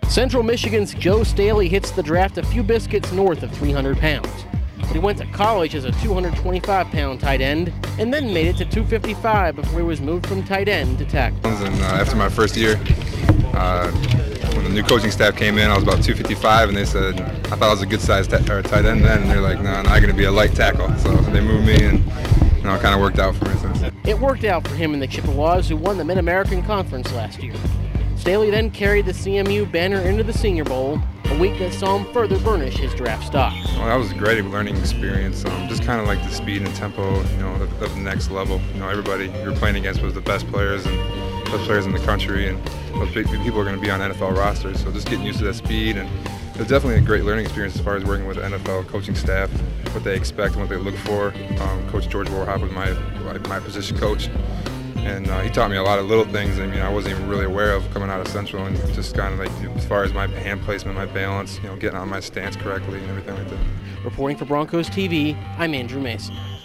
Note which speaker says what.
Speaker 1: Central Michigan's Joe Staley hits the draft a few biscuits north of 300 pounds. But he went to college as a 225-pound tight end and then made it to 255 before he was moved from tight end to tackle.
Speaker 2: And after my first year, when the new coaching staff came in, I was about 255, and they said I thought I was a good size tight end then, and they're like, no, now you're going to be a light tackle. So they moved me, and it kind of worked out for me since.
Speaker 1: It worked out for him and the Chippewas, who won the Mid-American Conference last year. Staley then carried the CMU banner into the Senior Bowl, a week that saw him further burnish his draft stock.
Speaker 2: Well, that was a great learning experience. Just kind of like the speed and tempo, of the next level. Everybody you're playing against was the best players and best players in the country, and those big people are going to be on NFL rosters. So just getting used to that speed, and it was definitely a great learning experience as far as working with the NFL coaching staff, what they expect and what they look for. Coach George Warhop was my position coach. And he taught me a lot of little things I wasn't even really aware of coming out of Central, and just kind of like as far as my hand placement, my balance, getting on my stance correctly and everything like that.
Speaker 1: Reporting for Broncos TV, I'm Andrew Mason.